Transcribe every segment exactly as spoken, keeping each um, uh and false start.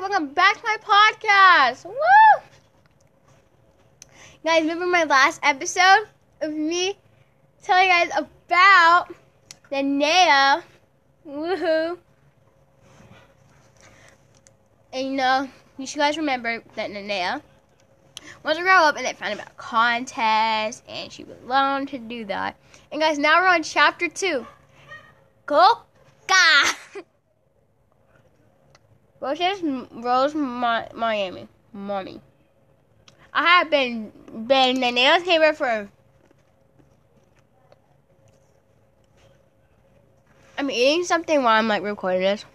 welcome back to my podcast. Woo! Guys, remember my last episode of me telling you guys about Linnea? Woohoo! And you know, you should guys remember that Linnea wants to grow up and they found about a contest and she would learn to do that. And guys, now we're on chapter two. Coca! Rose Rose Mi- Miami. Mommy. I have been been Linnea's neighbor for I'm eating something while I'm like recording this.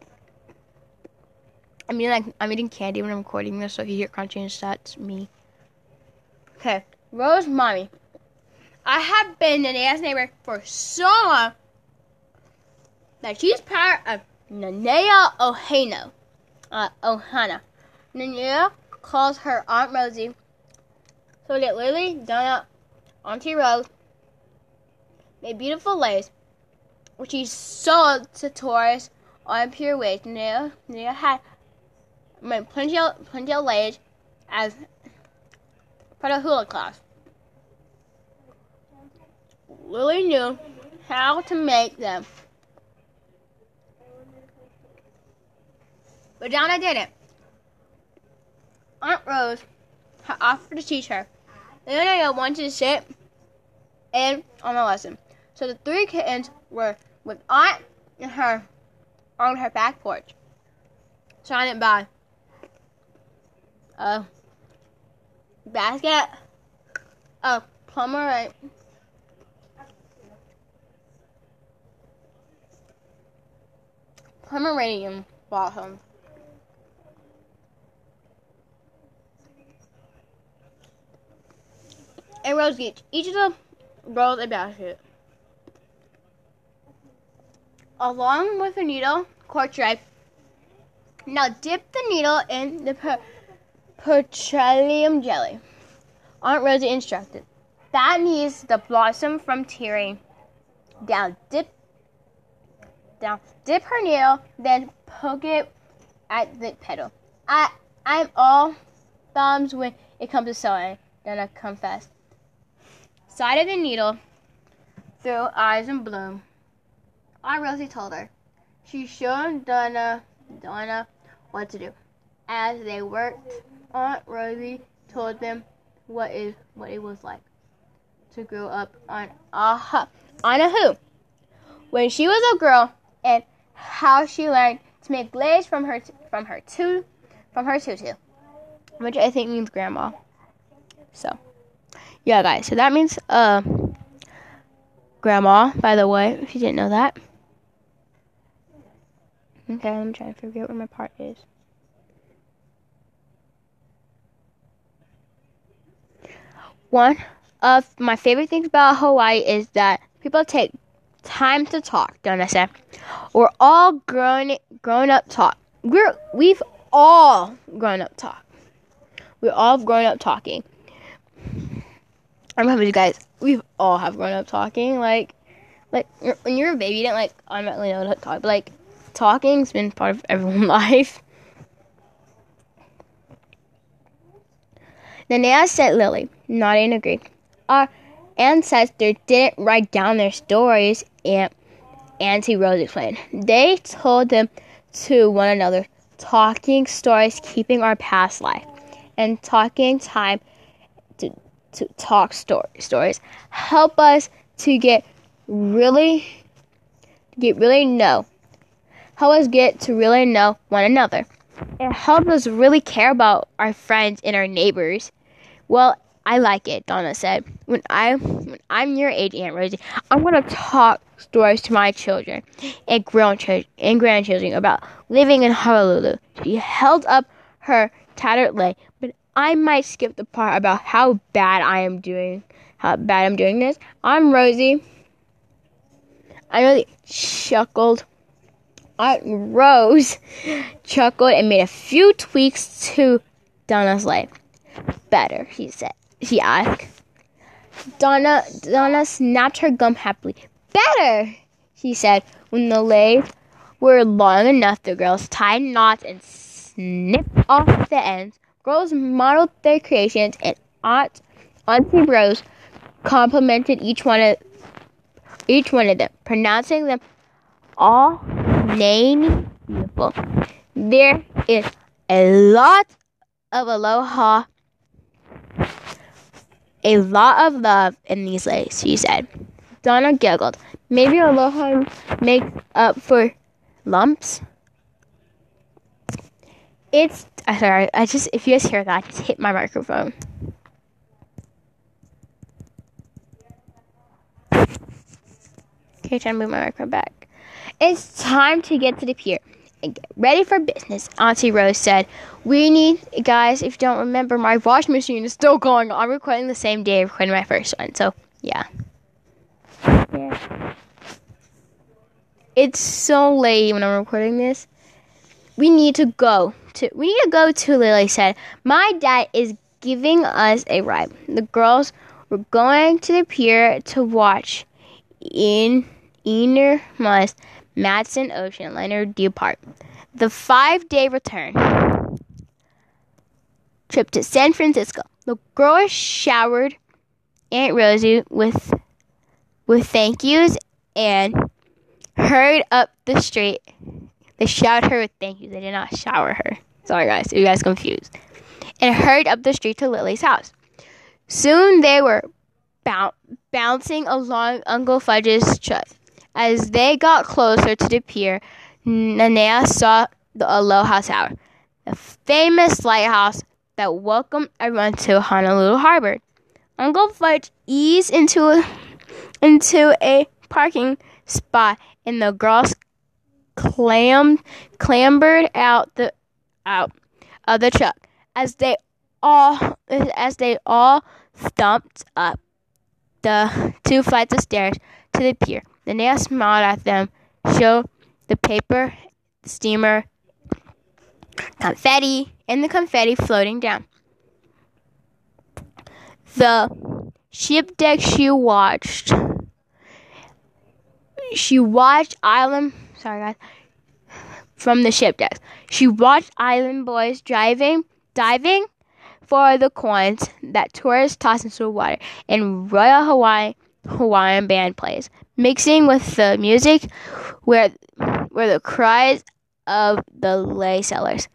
I mean like I'm eating candy when I'm recording this, so if you hear crunching, that's me. Okay. Rose Mommy. I have been Linnea's neighbor for so long that she's part of Linnea Ohana. Uh, Ohana. Linnea calls her Aunt Rosie. So that Lily, Donna, Auntie Rose made beautiful lace, which she sold to tourists on Pure Ways. Linnea, Linnea had made plenty of, plenty of lace as part of hula class. Lily knew how to make them, but Donna didn't. Aunt Rose had offered to teach her. Linnea wanted to sit in on the lesson. So the three kittens were with Aunt and her on her back porch, surrounded by a basket of pomegranate Pomeranian blossoms. And Rose each. Each of them rolled a basket. Along with the needle, cork stripe. Now dip the needle in the per- petroleum jelly. Aunt Rosie instructed. That needs the blossom from tearing down. Dip down. Dip her needle, then poke it at the petal. I I'm all thumbs when it comes to sewing. Then I confessed. Side of the needle through eyes and bloom. Aunt Rosie told her. She showed Donna, Donna what to do. As they worked, Aunt Rosie told them what is what it was like to grow up on a on a who when she was a girl, and how she learned to make lace from her from her tu from her tutu, which I think means grandma. So. Yeah, guys, so that means, uh, grandma, by the way, if you didn't know that. Okay, I'm trying to figure out where my part is. One of my favorite things about Hawaii is that people take time to talk, don't I say? We're all grown, grown up talk. We're, we've all grown up talk. We're all grown up talking. I remember you guys, we all have grown up talking, like, like, when you're a baby, you didn't, like, automatically know how to talk, but, like, talking's been part of everyone's life. Linnea said Lily, nodding agree. Our ancestors didn't write down their stories, and Auntie Rose explained. They told them to one another, talking stories, keeping our past life, and talking time to to talk story, stories help us to get really get really know help us get to really know one another. It helps us really care about our friends and our neighbors. Well, I like it, Donna said. When I when I'm your age, Aunt Rosie, I'm gonna talk stories to my children and grandchildren and grandchildren about living in Honolulu. She held up her tattered leg, but I might skip the part about how bad I am doing, how bad I'm doing this. I'm Rosie. I really chuckled. Aunt Rose chuckled and made a few tweaks to Donna's leg. Better, she said. She asked. Donna, Donna snapped her gum happily. Better, she said. When the legs were long enough, the girls tied knots and snipped off the ends. Girls modeled their creations, and Aunt Auntie Rose complimented each one of each one of them, pronouncing them all name beautiful. There is a lot of aloha, a lot of love in these lays, she said. Donna giggled. Maybe aloha makes up for lumps. It's uh, sorry. I just if you guys hear that, I just hit my microphone. Okay, trying to move my microphone back. It's time to get to the pier and get ready for business, Auntie Rose said. We need, guys, if you don't remember, my washing machine is still going. I'm recording the same day I'm recording my first one, so yeah. Yeah. It's so late when I'm recording this. We need to go to, we need to go to, Lily said. My dad is giving us a ride. The girls were going to the pier to watch in Enormous Madison Ocean Liner depart. The five-day return trip to San Francisco. The girls showered Aunt Rosie with with thank yous and hurried up the street. They showered her with thank yous. They did not shower her. Sorry, guys. If you guys confused. And hurried up the street to Lily's house. Soon they were boun- bouncing along Uncle Fudge's truck. As they got closer to the pier, Nanea saw the Aloha Tower, the famous lighthouse that welcomed everyone to Honolulu Harbor. Uncle Fudge eased into a, into a parking spot, and the girls clammed, clambered out the out of the truck. As they all as they all thumped up the two flights of stairs to the pier, Nanea smiled at them, showed the paper, the steamer, confetti, and the confetti floating down. The ship deck she watched. She watched Island. Sorry, guys. From the ship deck, she watched island boys driving, diving for the coins that tourists toss into the water, and Royal Hawaii Hawaiian band plays, mixing with the music, where where the cries of the lay sellers.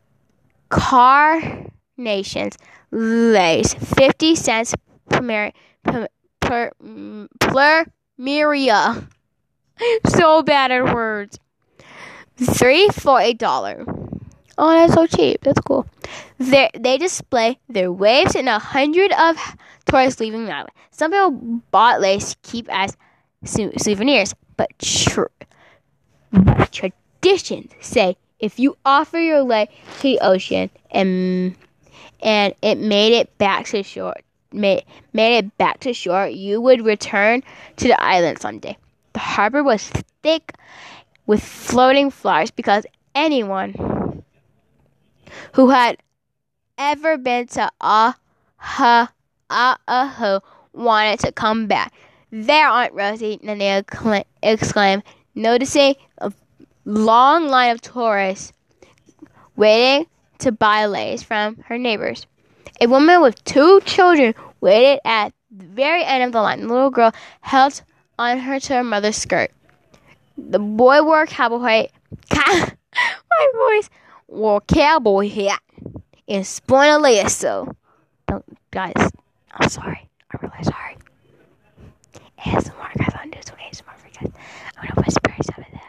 Carnations lays fifty cents per mer- per, per per Miria. So bad at words. Three for a dollar. Oh, that's so cheap. That's cool. They they display their waves and a hundred of tourists leaving the island. Some people bought lace to keep as su- souvenirs, but, tr- but traditions say if you offer your lei to the ocean and and it made it back to shore, made made it back to shore, you would return to the island someday. The harbor was thick with floating flowers because anyone who had ever been to Oahu wanted to come back. There, Aunt Rosie, Nanea exclaimed, noticing a long line of tourists waiting to buy lace from her neighbors. A woman with two children waited at the very end of the line. The little girl held on her to her mother's skirt. The boy wore a cowboy hat. My voice wore a cowboy hat and spun a lasso. Don't, guys, I'm sorry. I'm really sorry. A S M R, guys. I'm doing some A S M R for you guys. I'm gonna whisper some of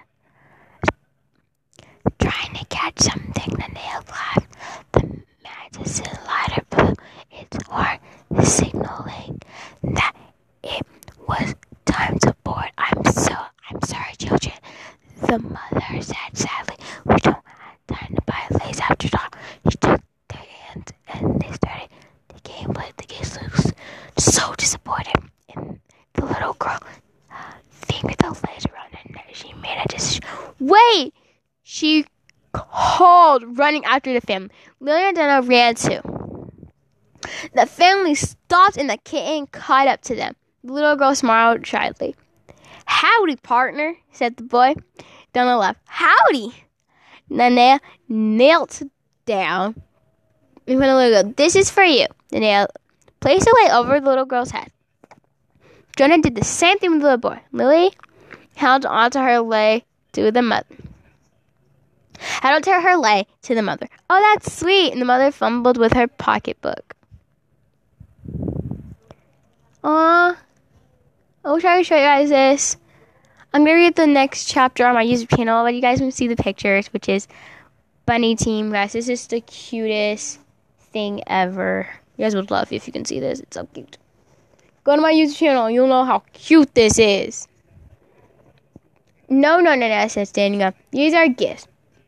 that. Trying to catch something, the nail laughed. The Madison lighter blew its horn, signaling that it was time to board. I'm so, I'm sorry, children. The mother said sadly, we don't have time to buy lace after dark. She took their hands and they started the game, but the kids looked so disappointed. And the little girl fingered the lace around her neck. She made a decision. Wait! She called, running after the family. Lily and Donna ran too. The family stopped and the kitten caught up to them. The little girl smiled shyly. Howdy, partner, said the boy. Donna laughed. Howdy! Nanea knelt down in front of the little girl. This is for you. And they placed it like over the little girl's head. Jonah did the same thing with the little boy. Lily held onto her leg to the mother. Held onto her leg to the mother. Oh, that's sweet. And the mother fumbled with her pocketbook. Aww. I wish I could show you guys this. I'm going to read the next chapter on my YouTube channel. But you guys can see the pictures, which is Bunny Team. Guys, this is the cutest thing ever. You guys would love it if you can see this. It's so cute. Go to my YouTube channel. You'll know how cute this is. No, no, no, no, I said, standing up. These are gifts.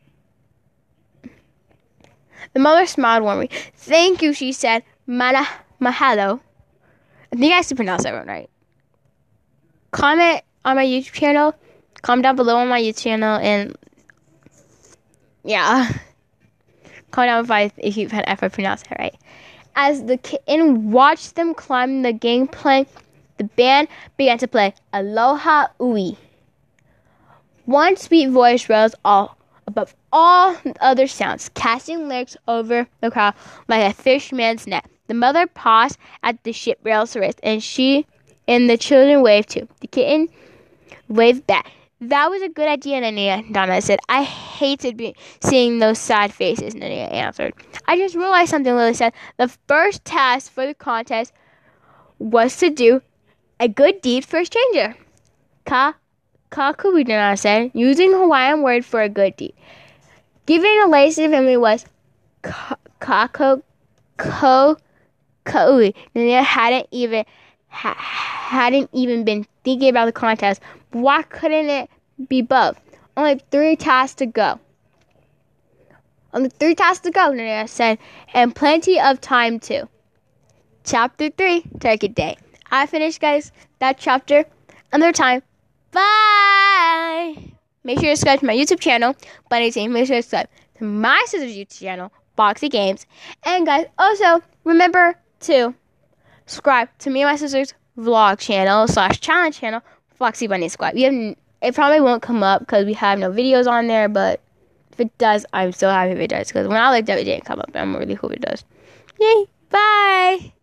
The mother smiled warmly. Thank you, she said. Mana, mahalo. I think I have to pronounce that one right. Comment on my YouTube channel. Comment down below on my YouTube channel. And, yeah. Comment down if, I, if you've had ever pronounced it right. As the kitten watched them climb the gangplank, the band began to play Aloha Ui. One sweet voice rose all above all other sounds, casting lyrics over the crowd like a fishman's net. The mother paused at the ship rail's wrist, and she and the children waved too. The kitten waved back. That was a good idea, Nania, Donna said. I hated be- seeing those sad faces, Nania answered. I just realized something, Lily said. The first task for the contest was to do a good deed for a stranger. Ka Kakui, Donna said, using Hawaiian word for a good deed. Giving a lazy family was kako ko kaui. Nania hadn't even ha- hadn't even been thinking about the contest. Why couldn't it be both? Only three tasks to go. Only three tasks to go, Nania said, and plenty of time too. Chapter three, Turkey Day. I finished, guys, that chapter. Another time. Bye! Make sure to subscribe to my YouTube channel, Bunny Team. Make sure to subscribe to my sister's YouTube channel, Boxy Games. And, guys, also, remember to subscribe to me and my sister's vlog channel slash challenge channel, Foxy Bunny Squad. We have, it probably won't come up because we have no videos on there, but if it does, I'm so happy if it does, because when I looked up, it didn't come up, and I'm really hope it does. Yay! Bye!